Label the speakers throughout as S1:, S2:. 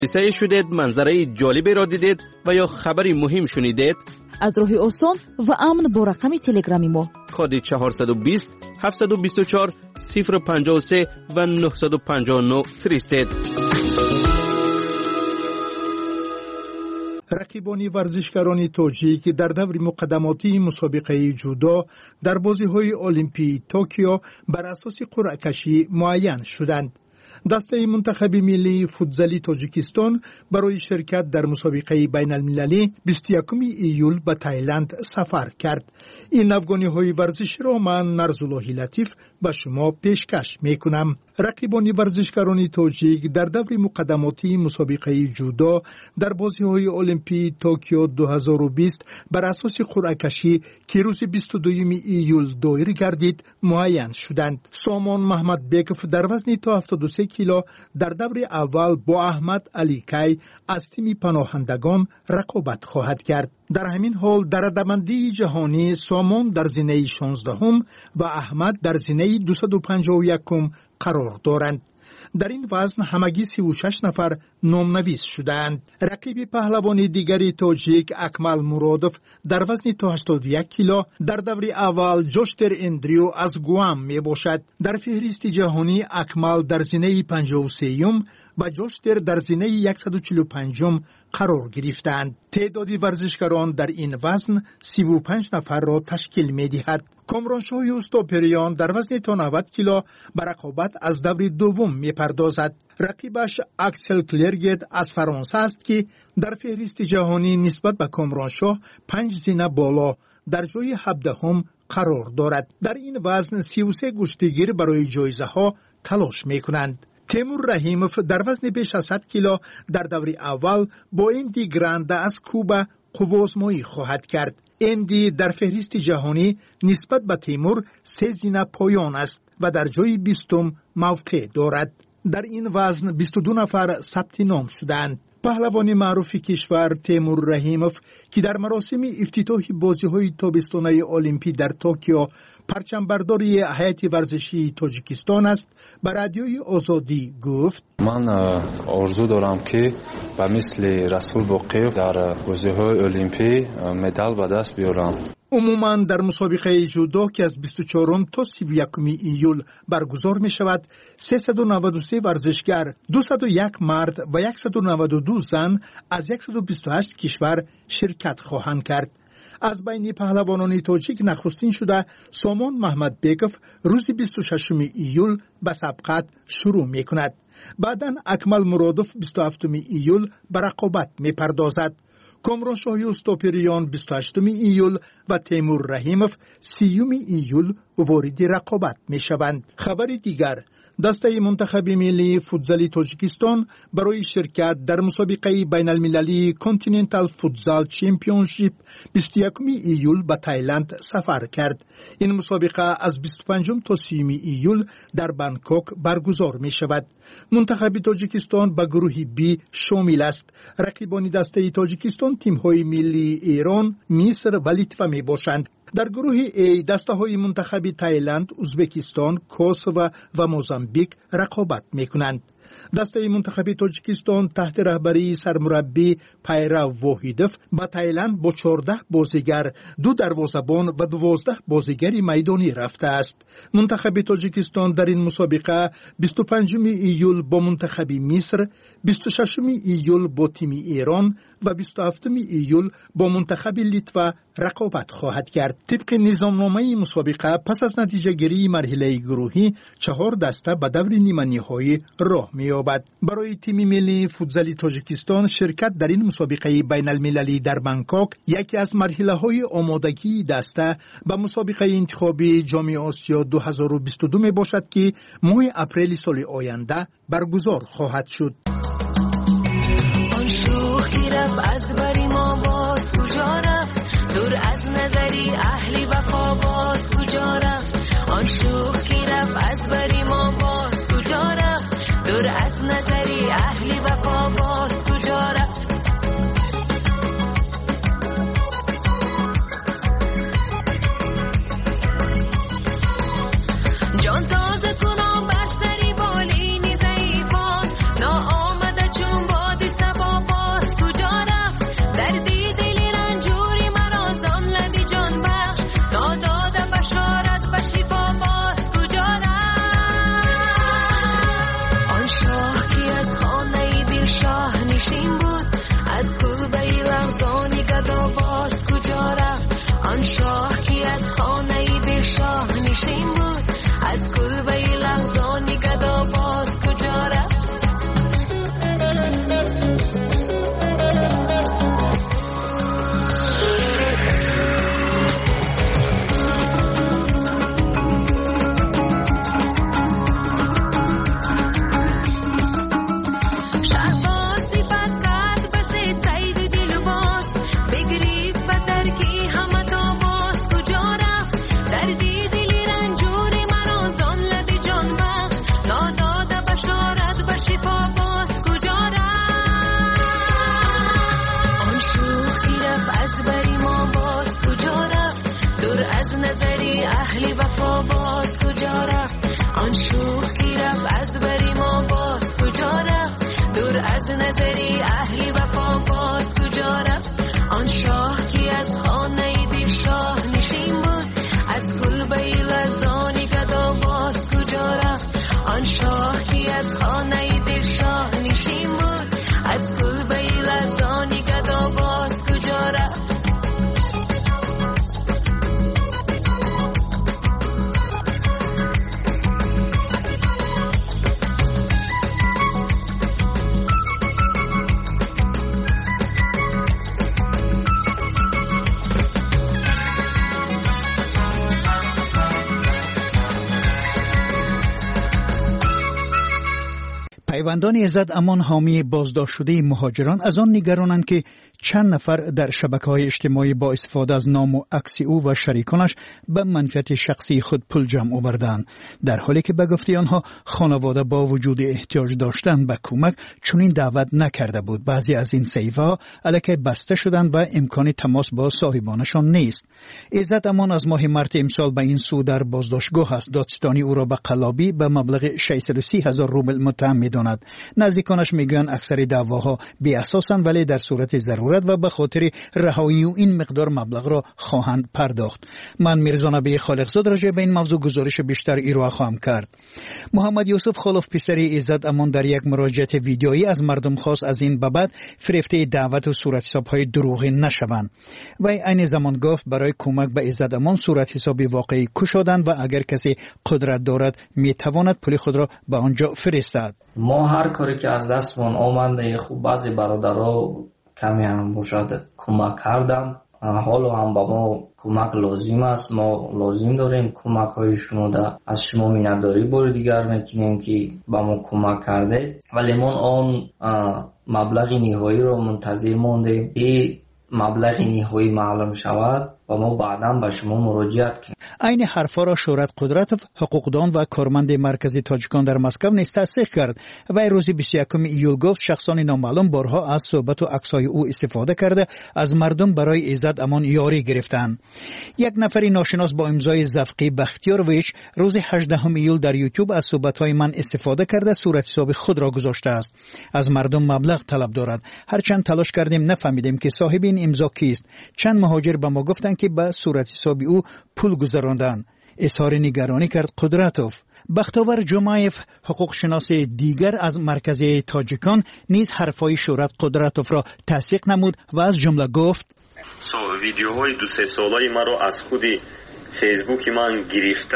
S1: سعی شدید منظره جالبی را دیدید و یا خبری مهم شنیدید؟
S2: از راه آسان و امن با رقم تلگرامی ما
S1: کد 420 724 053 و 959 فرستید.
S3: رقیبان ورزشکاران تاجیک در دور مقدماتی مسابقه جودو در بازی‌های المپی توکیو بر اساس قرعه کشی معین شدند. دسته منتخب ملی فوتزالی تاجیکستان برای شرکت در مسابقه بین المللی 21 ایول به تایلند سفر کرد. این افغانی‌های ورزشی را من نرزالله لطیف به شما پیشکش می‌کنم. رقیبان ورزشکاران تاجیک در دور مقدماتی مسابقه جودو در بازی‌های المپی توکیو 2020 بر اساس قرعه کشی که روز 22 ایول دایر گردید معین شدند. سامان محمد بیکف در وزن تا 73 کیلو در دور اول با احمد علی کی از تیم پناهندگان رقابت خواهد کرد. در همین حال در رده‌بندی جهانی سامان در زینه 16 و احمد در زینه 251 قرار دارند. در این وزن همگی 36 نفر نامنویس شدند. رقیب پهلوان دیگری تاجیک اکمل مرادوف در وزن تا 81 کیلو در دور اول جوشتر اندریو از گوام می باشد. در فهرست جهانی اکمل در زینه 53 و جوشتر در زینه 145 قرار گرفتند. تعداد ورزشکاران در این وزن 35 نفر را تشکیل می دهد. کامرانشاه یوستوپریان در وزن تا 90 کیلو به رقابت از دور دوم می پردازد. رقیبش اکسل کلرگت از فرانسه است که در فهرست جهانی نسبت به کامرانشاه 5 زینه بالا در جای 17 قرار دارد. در این وزن 33 گشتگیر برای جایزه ها تلاش می کنند. تیمور رحیموف در وزن بیش از 100 کیلو در دور اول با اندی گرانده از کوبا قوازمایی خواهد کرد. اندی در فهرست جهانی نسبت به تیمور 3 زینه پایان است و در جای 20 موقع دارد. در این وزن 22 نفر ثبت نام شدند. پهلوان معروف کشور تیمور رحیموف که در مراسم افتتاح بازی‌های تابستانه المپی در توکیو پرچم برداری هیئت ورزشی تاجیکستان است، به رادیوی آزادی گفت:
S4: من آرزو دارم که به مثل رسول باقیف در بازی‌های المپی مدال به دست بیارم.
S3: عموماً در مسابقه جودو که از 24 تا 31 ایول برگزار می شود 393 ورزشگر، 201 مرد و 192 زن از 128 کشور شرکت خواهند کرد. از بین پهلوانان تاجیک نخستین شده سامان محمد بیکف روز 26 ایول به سبقت شروع می کند. بعداً اکمل مرادوف 27 ایول به رقابت می پردازد. کامرانشاه یوستوپریان 28 ایول و تیمور رحیموف 30 ایول وارد رقابت می شوند. خبر دیگر: دسته منتخب ملی فوتزالی تاجیکستان برای شرکت در مسابقه بین المللی کانتیننتال فوتزال چمپیونشیپ 21 ایول به تایلند سفر کرد. این مسابقه از 25 تا 30 ایول در بانکوک برگزار می شود. منتخب تاجیکستان به گروه بی شامل است. رقیبان دسته تاجیکستان تیم‌های ملی ایران، مصر و لیتوا می باشند. در گروه A دسته‌های منتخب تایلند، ازبکستان، کوسوو و موزامبیک رقابت می‌کنند. دسته منتخب تاجیکستان تحت رهبری سرمربی پیرو واحدوف با تایلند با 14 بازیگر، 2 دروازه‌بان و 12 بازیگر میدانی رفته است. منتخب تاجیکستان در این مسابقه 25 ایول با منتخب مصر، 26 ایول با تیم ایران و 27 ایول با منتخب لیتوا رقابت خواهد کرد. طبق نظامنامه مسابقه پس از نتیجه گیری مرحله گروهی 4 دسته به دور نیمه نهایی راه می‌یابد. برای تیم ملی فوتزالی تاجیکستان شرکت در این مسابقه بین المللی در بانکوک یکی از مرحله‌های آمادگی دسته به مسابقه انتخابی جام آسیا 2022 می باشد که ماه اپریل سال آینده برگزار خواهد شد.
S5: از بری ما باز کجا رفت، دور از نظری اهلی وفا باز کجا رفت. آن شوخ کی رفت از بری ما باز کجا رفت، دور از نظری اهلی وفا باز کجا رفت. جان تازه کنم بر سری بالینی ضعیفان، نا آمده شاه نشین بود از کلبه لغزانی گدا باز کجا رفت آن شاه کی از خانه دل شاه نشین بود از کلبه لغزانی گدا باز کجا رفت اهلی وفا باز کجا رفت آن شوخ کی رفت از بری ما باز کجا رفت دور از نظری اهلی وفا باز کجا رفت آن شاه کی از خانه دل شاه نشین بود از کلبه لغزانی گدا باز کجا رفت آن شاه کی از خانه دل شاه نشین بود از کلبه لغزانی گدا باز کجا رفت
S6: پیوندان ایزد امان حامی بازداشت شده مهاجران از آن نگرانند که چند نفر در شبکه‌های اجتماعی با استفاده از نام و عکس او و شریکانش به منفعت شخصی خود پول جمع آوردند، در حالی که به گفته آنها خانواده با وجود احتیاج داشتن به کمک چنین دعوت نکرده بود. بعضی از این صحیفه‌ها الکی بسته شدند و امکان تماس با صاحبانشان نیست. ایزد امان از ماه مارس امسال به این سو در بازداشتگاه است. دادستانی او را به قلابی به مبلغ 630,000 روبل متهم می‌داند. نزدیکانش میگویند اکثر دعواها بی اساسند، ولی در صورت ضرورت و به خاطر رهایی او این مقدار مبلغ را خواهند پرداخت. من میرزا نبی خالقزاد راجع به این موضوع گزارش بیشتر ارائه خواهم کرد. محمد یوسف خالف پسری ایزد امان در یک مراجعه ویدیویی از مردم خواست از این بابت فریفته دعوت و صورت حساب‌های دروغی نشوند. و این زمان گفت برای کمک به ایزد امان صورت حساب واقعی کشادند و اگر کسی قدرت دارد میتواند پول خود را به آنجا فرستد.
S7: ما هر کاری که از دستمون آمده خوب بعضی برادرها کمی هم باشد کمک کردم، حالا هم با ما کمک لازم است، ما لازم داریم کمک های شما از شما مینداری بار دیگر میکنیم که با ما کمک کرده، ولی ما آن مبلغ نهایی رو منتظر ماندیم این مبلغ نهایی معلوم شود و ما بعداً به شما مراجعت کنیم.
S6: این حرفا را شورت قدرتوف حقوقدان و کارمند مرکزی تاجیکان در مسکو نیز تصدیق کرد و روز 21 ایول گفت شخصان نامعلوم بارها از صحبت و عکس‌های او استفاده کرده از مردم برای ایزد امان یاری گرفتند. یک نفری ناشناس با امضای زفقی بختیارویچ روز 18 ایول در یوتیوب از صحبت‌های من استفاده کرده صورت حساب خود را گذاشته است. از مردم مبلغ طلب دارد. هرچند تلاش کردیم نفهمیدیم که صاحب این امضا کیست. چند مهاجر به ما گفتند که به صورت حساب او پول گذراندن. اظهار نگرانی کرد قدرتوف. بختاور جمایف حقوق شناس دیگر از مرکز تاجیکان نیز حرفای شورت قدرتوف را تصدیق نمود و از جمله گفت
S8: ویدیوهای 2-3 ساله مرا از خودی فیسبوک من گرفته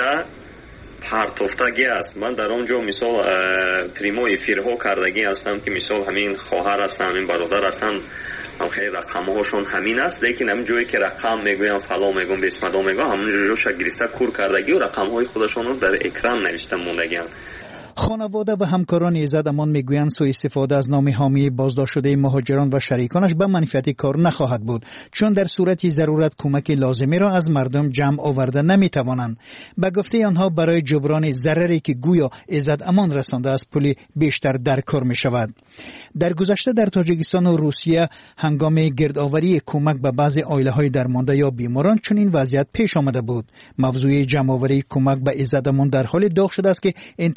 S8: پرتافتگی است. من در آنجا مثال پریمو افیرها کردگی هستم که مثال همین خواهر هستن، همین برادر هستن، هم خیلی رقم هاشون همین است، لیکن همین جایی که رقم میگویم فلا میگم بسمدا میگم همون جوشا گرفته کور کردگی و رقم های خودشون رو در اکران نوشته موندگی.
S6: خانواده و همکاران ایزد امان میگویند سوء استفاده از نام حامی بازداشت شده مهاجران و شریکانش به منفعت کار نخواهد بود، چون در صورت ضرورت کمک لازمی را از مردم جمع آورده نمیتوانند. به گفته آنها برای جبران ضرری که گویا ایزد امان رسانده است پول بیشتر در کار می شود. در گذشته در تاجیکستان و روسیه هنگام گردآوری کمک به بعضی عائله‌های درمانده یا بیماران چنین وضعیت پیش آمده بود. موضوع جمع آوری کمک به ایزد امان در حال داغ شده است که انتظار می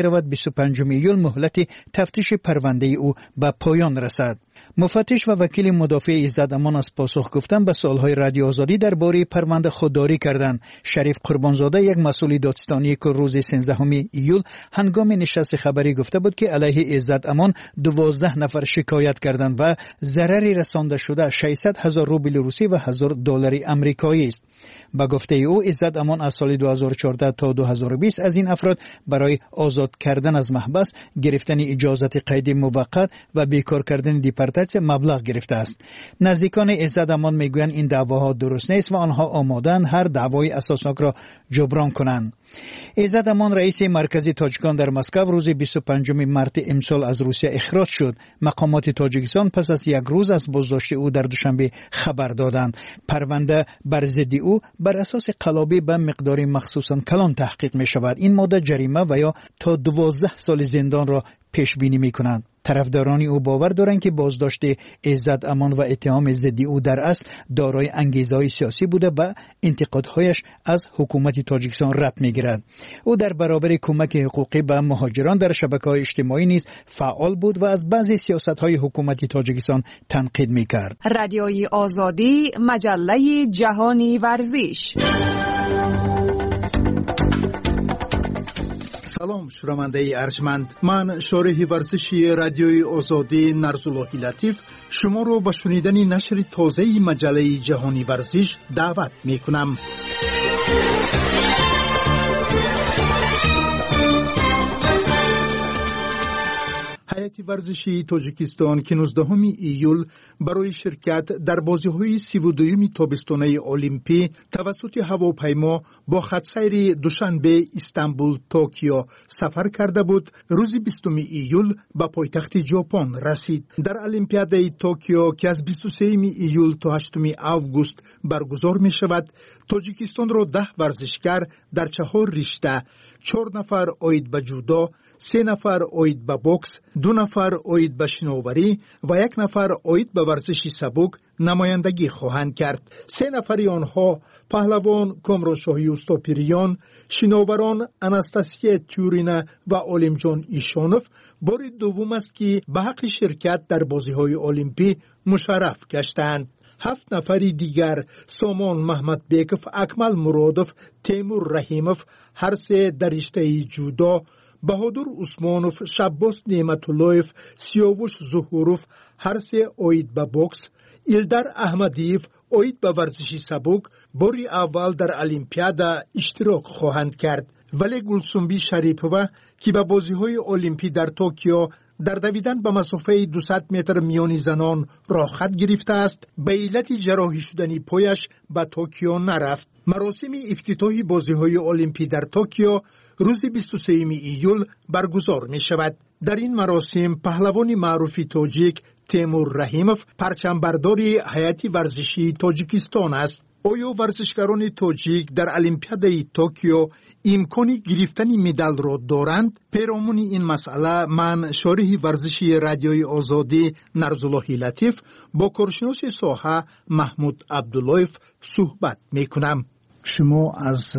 S6: رود 25 ایول مهلت تفتیش پرونده او به پایان رسد. مفتش و وکیل مدافع عزت امان از پاسخ گفتن به سوالهای رادیو آزادی درباره پرونده خودداری کردند. شریف قربانزاده یک مسئول دادستانی که روز 13 ایول هنگام نشست خبری گفته بود که علیه عزت امان 12 نفر شکایت کردند و ضرری رسانده شده 600,000 روبل روسی و $1000 آمریکایی است. با گفته او عزت امان از سال 2014 تا 2020 از این افراد برای آزاد کردن از محبس، گرفتن اجازت قید موقت و بیکار کردن دیپارتاسیون مبلغ گرفته است. نزدیکان عزت امان میگویند این دعواها درست نیست و آنها آماده‌اند هر دعوای اساسناک را جبران کنند. عزت امان رئیس مرکزی تاجیکان در مسکو روز 25 مارس امسال از روسیه اخراج شد. مقامات تاجیکستان پس از یک روز از بازداشت او در دوشنبه خبر دادند. پرونده بر ضد او بر اساس قلابی به مقدار مخصوصاً کلان تحقیق می شود. این ماده جریمه و یا تا 12 سال زندان را پیش بینی می کنند. طرفداران او باور دارند که بازداشت عزت امان و اتهام ضد او در اصل دارای انگیزه‌های سیاسی بوده و انتقادهایش از حکومت تاجیکستان ربط می‌گیرد. او در برابر کمک حقوقی به مهاجران در شبکه‌های اجتماعی نیز فعال بود و از بعضی سیاست‌های حکومت تاجیکستان تنقید می‌کرد.
S9: رادیوی آزادی، مجله جهانی ورزش.
S3: سلام شنونده ارجمند، من شارح ورزشی رادیوی آزادی نرزاللهی لطیف شما رو به شنیدن نشر تازه مجله جهانی ورزش دعوت می کنم. هیئت ورزشی تاجیکستان که 19 ایول برای شرکت در بازی‌های 32 تابستانه المپی توسط هواپیما با خط‌سیر دوشنبه استانبول توکیو سفر کرده بود، روز 20 ایول به پایتخت ژاپن رسید. در المپیاد توکیو که از 23 ایول تا 8 آگوست برگزار می شود، تاجیکستان را 10 ورزشکار در 4 رشته، 4 نفر آید به جودو، 3 نفر آید به بوکس، 2 نفر آید به شناوری و 1 نفر آید به ورزش سبک نمایندگی خواهند کرد. 3 نفری آنها پهلوان کامران شاهی اوستاپیریان، شناوران اناستاسیا تیورینا و عالمجان ایشانوف بار دوم است که به حق شرکت در بازی‌های المپی مشرف گشتند. 7 نفری دیگر سامان محمد بیکف، اکمل مرادوف، تیمور رحیموف هر سه در رشته جودو، بهادر عثمانوف، شباس نعمتاللهیف، سیاوش ظهوروف هر سه آید به بوکس، ایلدر احمدیف آید به ورزش سبک باری اول در المپیاد اشتراک خواهند کرد. ولی گلسنبی شریپوه که به بازی‌های المپی در توکیو در دویدن به مسافه 200 متر میان زنان راه خط گرفته است، به علت جراحی شدنی پایش به توکیو نرفت. مراسم افتتاحی بازی‌های المپی در توکیو روز 23 ایول برگزار می شود. در این مراسم پهلوان معروف تاجیک تیمور رحیموف پرچمبرداری هیئت ورزشی تاجیکستان است. آیا ورزشکاران تاجیک در المپیاد توکیو امکانی گرفتن مدال را دارند؟ پیرامون این مسئله من شارح ورزشی رادیوی آزادی نرزاللهی لطیف با کارشناس ساحه محمود عبداللهیف صحبت می کنم. شما از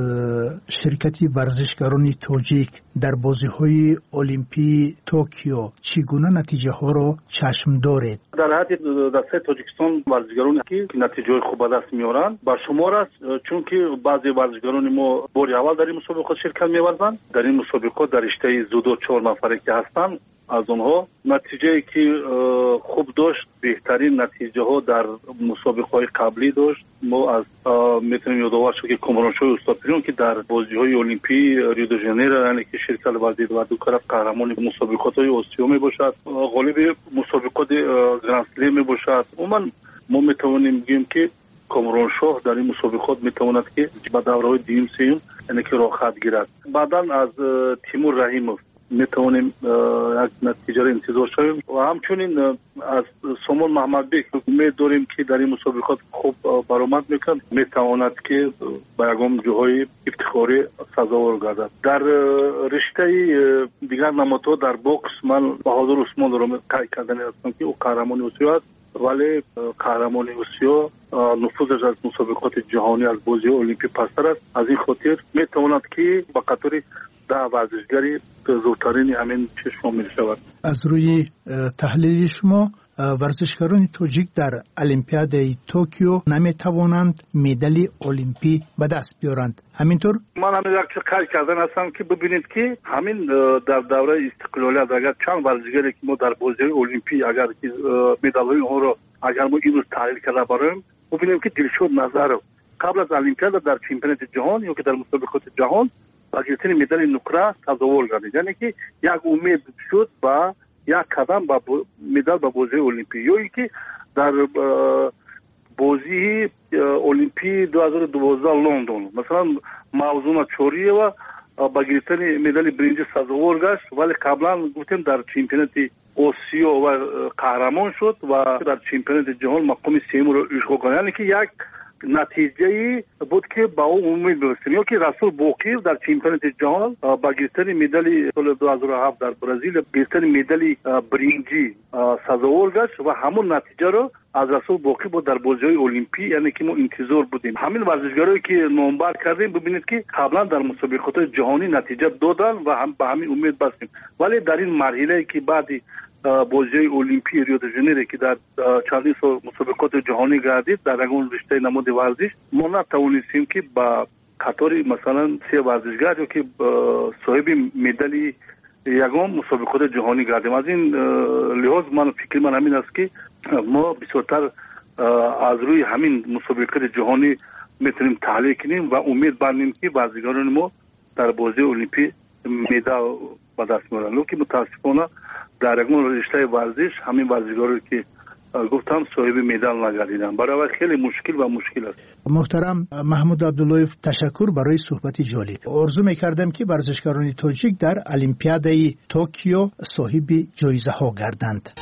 S3: شرکت ورزشکاران تاجیک در بازی‌های المپی توکیو چگونه نتیجه ها را چشم دارید؟
S10: در حد دسته تاجیکستان ورزشکارانی که نتیجه خوب به دست میارند با شمار است، چون که بعضی ورزشکاران ما بار اول در این مسابقات شرکت می‌ورزند. در این مسابقات در رشته جودو 4 نفری که هستند، از اونها نتیجه که خوب داشت، بهترین نتیجه ها در مسابقه های قبلی داشت. ما از میتونیم یادآور شد که کامران شاهی اوستاپیریان که در بازی های المپی ریو دی ژانیرو یعنی که شرکت ورزید و دو طرف قهرمان مسابقات های آسیا می باشد، غالب مسابقات گرند اسلم می باشد. ما میتوانیم بگیم که کامران شاه در این مسابقات میتواند که به دوره‌های دیم سوم یعنی که راه خط گیرد. بعداً از تیمور رحیموف میتوانیم یک نتیجه را انتظار شویم و همچنین از سامان محمد بیک امید داریم که در این مسابقات خوب برآمد میکند، میتواند که به یگام جاهای افتخاری سزاوار گردد. در رشته دیگر نمادها در بوکس من بهادر عثمان را قید کردن هستم که او قهرمان آسیا است، ولی قهرمان آسیا نفوذش از مسابقات جهانی از بازی المپی پستر است. از این خاطر میتواند که به قطار 10 ورزشگری زودترین همین چیز شامل شود.
S3: از روی تحلیل شما ورزشکاران تاجیک در المپیاد توکیو نمیتوانند مدال المپی به دست بیارند. همینطور
S10: من همین یک کار کردن هستم که ببینید که همین در دوره استقلالیت اگر چند ورزشگری که ما در بازی المپی اگر مدال‌های اونها رو اگر ما اینو تحلیل کرده باشیم ببینیم که دلشود نظر قبل از المپیاد در چمپیونات جهان یا که در مسابقات جهان با گرفتن مدال نقره تظاهر کردند، یعنی که یک امید شد با یک قدم با مدال به بازی المپی یا اینکه در بازی المپی 2012 لندن مثلا موضوع چوری و با گرفتن مدال برنج سازوار گشت، ولی قبلا گفتیم در چمپیونات آسیا و قهرمان شد و در چمپیونات جهان مقام سوم رو اشغال کرد، یعنی که یک نتیجه بود که با اون امید برسیم. یا که رسول باقر در چمپیونات جهان با گرفتن مدال سال 2007 در برزیل گرفتن مدال برنجی سازوار گشت و همون نتیجه رو از رسول باقر بود در بازی‌های المپی، یعنی که ما انتظار بودیم. همین ورزشکارایی که نامبر کردیم ببینید که قبلا در مسابقات جهانی نتیجه دادن و هم به همین امید بستیم، ولی در این مرحله که بعدی بازی المپی ریو د ژانیرو که در چندین سال مسابقات جهانی گردید در اون رشته نماد ورزش ما نتوانستیم که با قطار مثلا 3 ورزشکار که صاحب مدال یگان مسابقات جهانی گردیم. از این لحاظ من فکر من همین است که ما بسیارتر از روی همین مسابقات جهانی میتونیم تحلیل کنیم و امید بندیم که ورزشکاران ما در بازی المپی مدال به دست میارن، ولی متاسفانه در اون رشته ورزش همین ورزشکارایی که گفتم صاحب مدال نگردیدن، برای خیلی مشکل است.
S3: محترم محمود عبداللهیف، تشکر برای صحبت جالب. آرزو میکردم که ورزشکاران تاجیک در المپیادای توکیو صاحب جایزه ها گردند.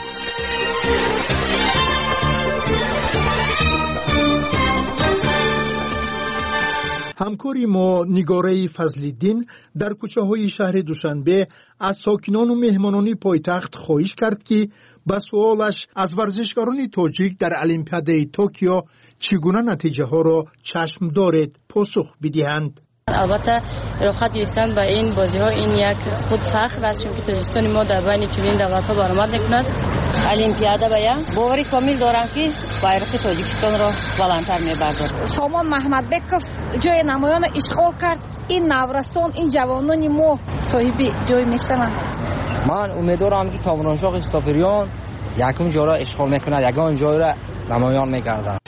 S3: همکاری ما نگاره فضل‌الدین در کوچه های شهر دوشنبه از ساکنان و مهمانان پایتخت خواهش کرد که به سوالش از ورزشکاران تاجیک در المپیادای توکیو چگونه نتیجه ها را چشم دارد پاسخ بدهند.
S11: البته رخصت گرفتن به این بازی ها این یک خود فخر است، چون که تاجیکستان ما در بین چنین دولت ها برآمد نکند. المپیادا باید باوری کامل دارم که bayrak تاجیکستان را بلندتر میبردارد.
S12: سامان محمدبеков جای نمایان اشغال کرد. این نورستان این جوانان ما صاحب جای میشوند.
S13: من امیدوارم که کامرانشاه سافریان یکم جا را اشغال میکند، یگان جای را نمایان میگردند.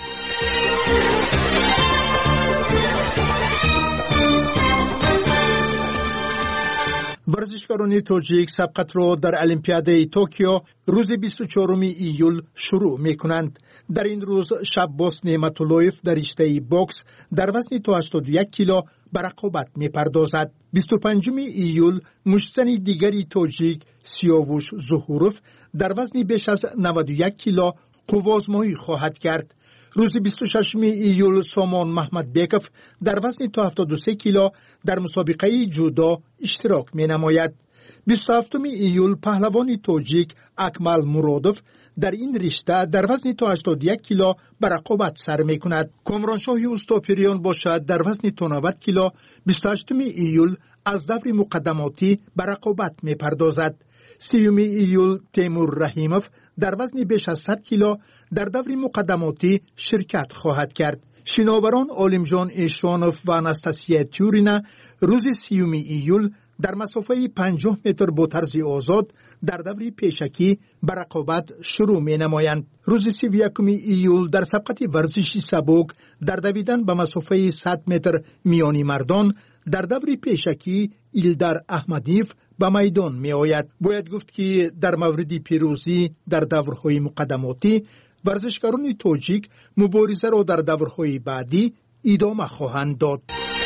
S3: ورزشکاران تاجیک سبقت را در المپیادای توکیو روز 24 ایول شروع می کنند. در این روز شباس نعمت‌اللهیف در رشته باکس در وزن تا 81 کیلو به رقابت می پردازد. 25 ایول مشتزن دیگری تاجیک سیاوش ظهوروف در وزن بیش از 91 کیلو قوازمایی خواهد کرد. روز 26 ایول سامان محمدبکov در وزن تا 73 کیلو در مسابقه جودو اشتراک می نماید. 27 ایول پهلوان تاجیک اکمل مرادوف در این رشته در وزن تا 81 کیلو به رقابت سر می کند. کامرانشاه اوستاپریان باشد در وزن تا 90 کیلو 28 ایول از دور مقدماتی به رقابت می پردازد. 30 ایول تیمور رحیموف در وزن بیش از 100 کیلو در دور مقدماتی شرکت خواهد کرد. شناوران عالمجان ایشوانوف و اناستاسیا تیورینا روز 30 ایول در مسافه 50 متر با طرز آزاد در دور پیشکی به رقابت شروع می نمایند. روز 31 ایول در سبقت ورزشی سبک در دویدن به مسافه 100 متر میانی مردان در دور پیشکی ایلدر احمدیف به میدان می آید. باید گفت که در مورد پیروزی در دورهای مقدماتی ورزشکاران تاجیک مبارزه را در دورهای بعدی ادامه خواهند داد.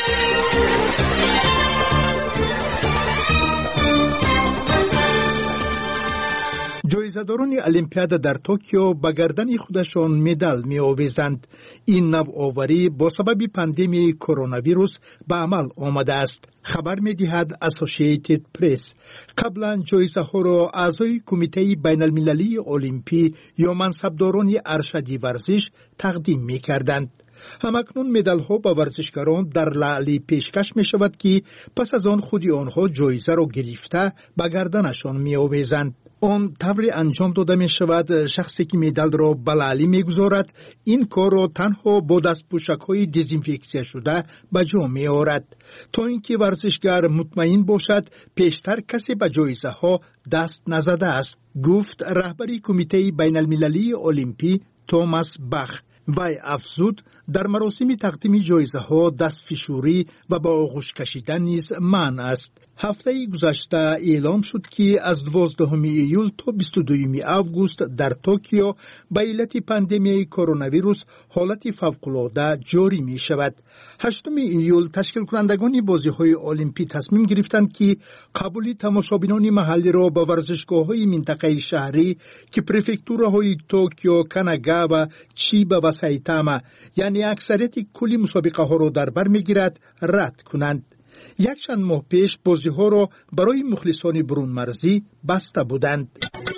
S3: جایزه‌داران المپیاد در توکیو به گردن خودشان مدال می آویزند. این نوآوری با سبب پاندمی کرونا ویروس به عمل آمده است. خبر می دهد اسوسییتد پرس. قبلا جایزه ها را اعضای کمیته بین المللی المپی یا منصبداران ارشدی ورزش تقدیم می کردند. همکنون مدال ها به ورزشکاران در لعلی پیشکش می شود که پس از آن خودی آنها جایزه را گرفته به گردنشان می آویزند. آن طوری انجام داده می شود شخصی که مدال را به لعلی می گذارد این کار را تنها با دستپوشک های دزینفکسیون شده به جا می آورد تا اینکه ورزشگر مطمئن باشد پیشتر کسی به جایزه ها دست نزده است، گفت رهبری کمیته بین المللی المپی توماس باخ. وی افزود در مراسم تقدیم جایزه ها دستفشوری و با آغوش کشیدن نیز منع است. هفته گذشته اعلام شد که از 12 ایول تا 22 آگوست در توکیو به علت پاندمی کرونا ویروس حالت فوق‌العاده جاری می شود. 8 ایول تشکیل کنندگان بازی‌های المپی تصمیم گرفتند که قبول تماشابینان محلی را به ورزشگاه‌های منطقه شهری که پرفکتورهای توکیو، کاناگا و چیبا و سایتاما یعنی اکثریت کلی مسابقه ها را در بر می‌گیرد رد کنند. یک چند ماه پیش بازی ها را برای مخلصان برون مرزی بسته بودند.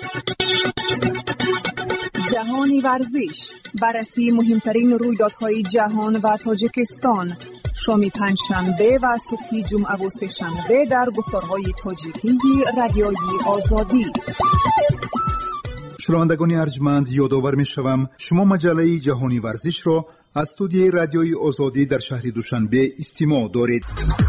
S9: جهانی ورزش، بررسی مهمترین رویدادهای جهان و تاجیکستان، شام پنجشنبه و صبح جمعه و سه‌شنبه در گفتارهای تاجیکی رادیوی آزادی.
S3: شنوندگان ارجمند، یادآور می‌شوم شما مجله جهانی ورزش را از استودیوی رادیوی آزادی در شهر دوشنبه استماع دارید.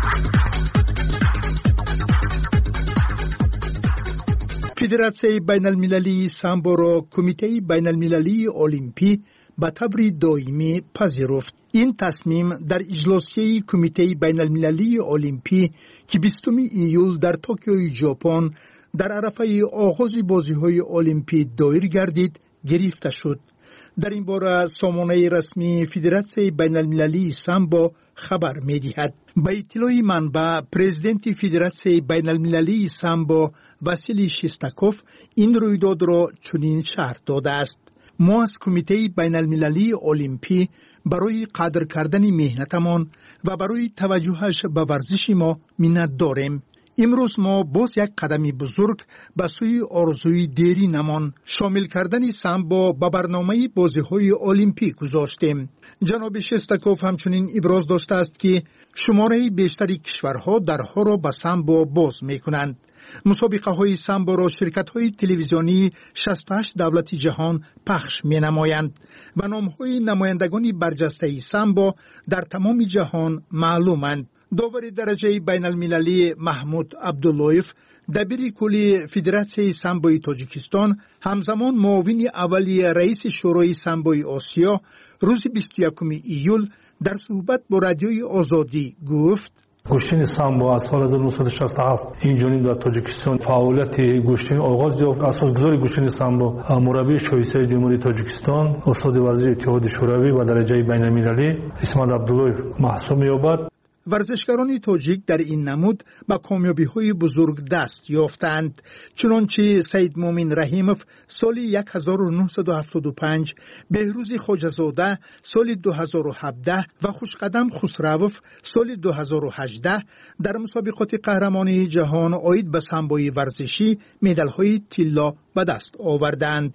S3: فدراسیون بین المللی سامبو را کمیته بین المللی المپی به طور دائمی پذیرفت. این تصمیم در اجلاسی کمیته بین المللی المپی که 20 ایول در توکیو ژاپن در عرفه آغاز بازی‌های المپی دایر گردید گرفته شد. در این باره سامانه رسمی فدراسیون بین المللی سامبو خبر می‌دهد. به اطلاع منبع پرزیدنت فدراسیون بین المللی سامبو واسیلی شستاکوف این رویداد را چنین شرح داده است: ما از کمیته بین المللی المپی برای قدر کردن مهنتمان و برای توجهش به ورزش ما منت داریم. امروز ما باز یک قدمی بزرگ به سوی آرزوی دیرینمان شامل کردن سامبو به برنامه بازی‌های المپیک گذاشتیم. جناب شستاکوف همچنین ابراز داشته است که شماره بیشتری کشورها درها را به سامبو باز می‌کنند. مسابقه های سامبو را شرکت های تلویزیونی 68 دولت جهان پخش می نمایند و نام های نمایندگان برجسته سامبو در تمام جهان معلومند. داور درجه بین المللی محمود عبداللهیف دبیر کلی فدراسیون سامبوی تاجیکستان همزمان معاون اولی رئیس شورای سامبوی آسیا روز 21 ایول در صحبت با رادیوی آزادی گفت:
S14: گوشتن سامبو از سال 1967 اینجانب در تاجیکستان فعالیت گوشتن آغاز یافت. اساسگذار گوشتن سامبو مربی شایسته جمهوری تاجیکستان استاد ورزش اتحاد شوروی و درجه بین المللی اسمت عبداللهیف محسوب می‌یابد.
S3: ورزشکاران تاجیک در این نمود با کامیابی‌های بزرگ دست یافتند، چنانچه سید مومن رحیموف سال 1975، بهروز خواجه‌زاده سال 2017 و خوشقدم خسروف سال 2018 در مسابقات قهرمانی جهان عاید به سامبوی ورزشی مدال‌های طلا به دست آوردند.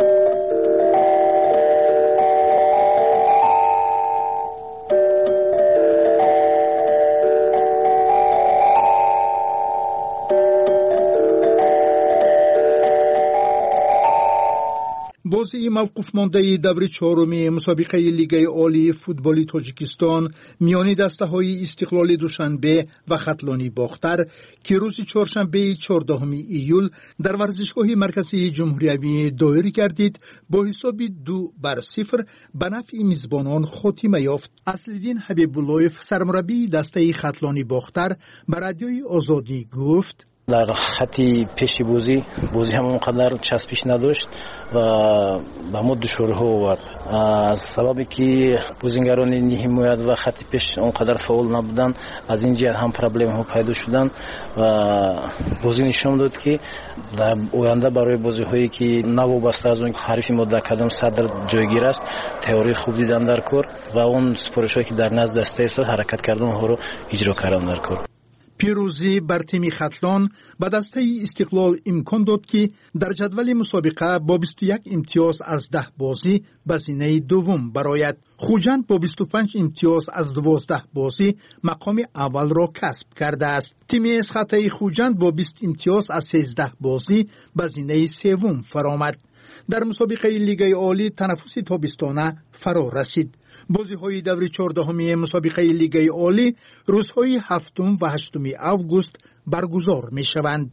S3: بازی موقوف مانده دور چهارم مسابقه لیگ عالی فوتبال تاجیکستان میان دسته‌های استقلال دوشنبه و خطلانی باختر که روز چهارشنبه 14 ایول در ورزشگاه مرکزی جمهوری دایر گردید با حساب 2-0 به نفع میزبانان خاتمه یافت. اصل‌الدین حبیب‌اللهیف سرمربی دسته خطلانی باختر به رادیوی آزادی گفت:
S15: در خطی پیش بازی همون قدر چسبش نداشت و به ما دشواری ها آورد. از سببی که بازیگران حمایت و خط پیش اونقدر فعال نبودن، از این جهت هم پرابلم ها پیدا شدن و بازی نشون داد که در آینده برای بازی هایی که نوابسته از اون حریف ما در کدام صدر جایگیر است تئوری خوب دیدن در کار و اون سپارش هایی که در نزد دسته است حرکت کردن ها رو اجرا کردن در کار.
S3: پیروزی بر تیم ختلان به دسته استقلال امکان داد که در جدول مسابقه با 21 امتیاز از 10 بازی به زینه دوم برآید. خوجند با 25 امتیاز از 12 بازی مقام اول را کسب کرده است. تیم اسخطه خوجند با 20 امتیاز از 13 بازی به زینه سوم فرآمد. در مسابقه لیگ عالی تنفس تابستانه فرا رسید. بازی‌های دور 14 مسابقه لیگ عالی روزهای 7 و 8 آگوست برگزار می‌شوند.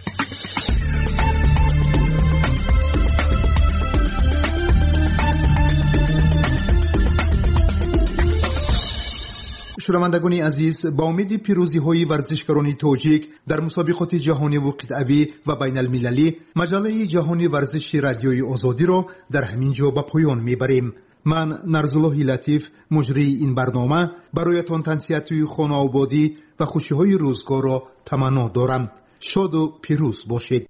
S3: شنوندگان عزیز، با امید پیروزی‌های ورزشکاران تاجیک در مسابقات جهانی و قطعی و بین المللی، مجله جهانی ورزش رادیوی آزادی را در همین جا به پایان می‌بریم. من نرزالله لطیف مجری این برنامه برایتان تنصیحات خانه آبادی و خوشی‌های روزگار را تمنا دارم. شاد و پیروز باشید.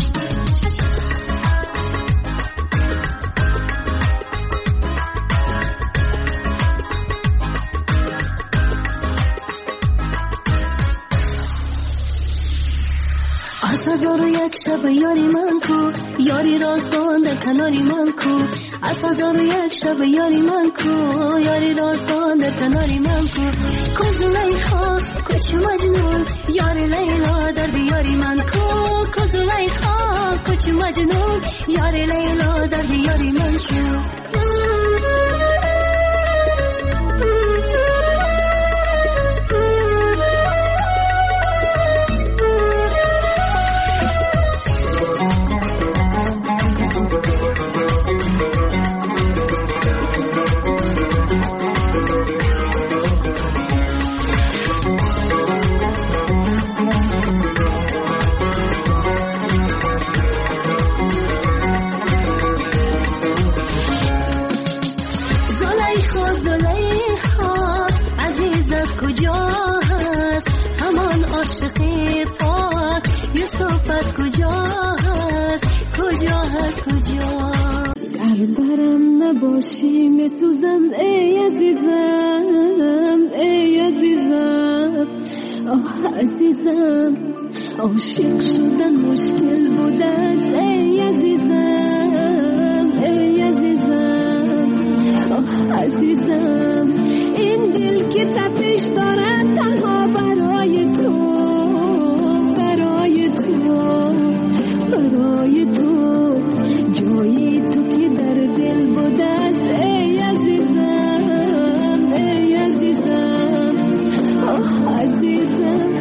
S5: از هزار و یک شب یاری من کو، یاری راستان در کناری من کو. از هزار و یک شب یاری من کو، یاری راستان در کناری من کو. کو زلیخا کوچ مجنون، یاری لیلا در دیاری من کو. کو زلیخا کوچ مجنون، یاری لیلا در دیاری من کو. برم نباشی میسوزم ای عزیزم، ای عزیزم، آه عزیزم. عاشق شدن مشکل بوده است ای عزیزم، ای عزیزم، آه عزیزم. این دل که تپش دارد تنها برای تو، برای تو، برای تو. جایی تو که در دل بوده است ای عزیزم، ای عزیزم، آه عزیزم.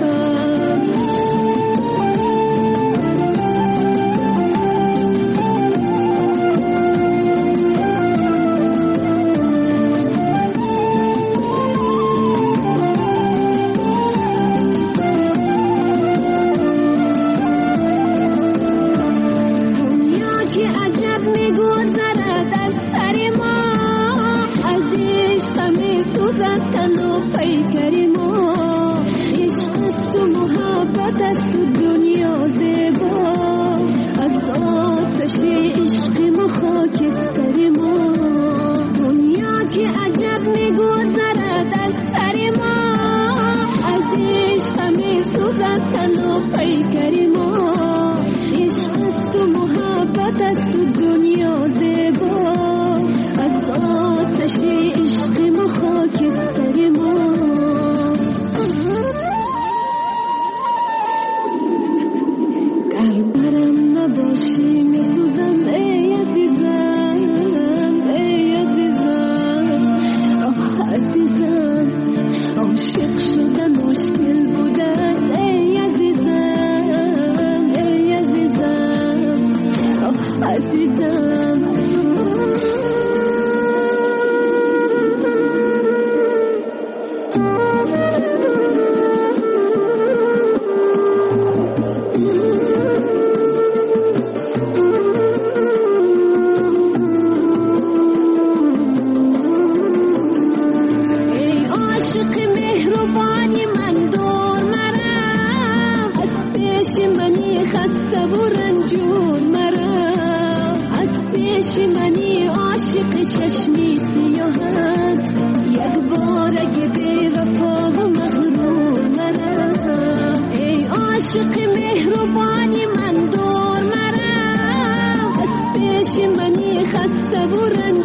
S5: یک بار اگه بی وفا و مغرور مرا عاشق مهربانی من دور مرا از پیش منی خسته برن